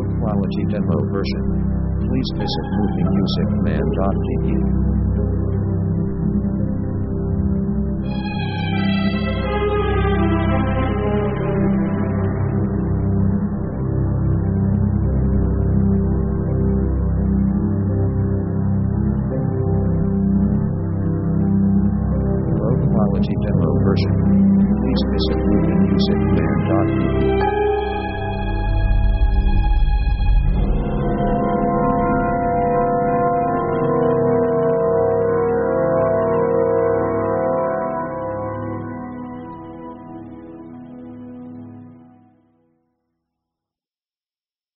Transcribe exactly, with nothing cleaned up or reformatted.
low-quality demo version. Please visit movie music command dot d e. Low quality demo version.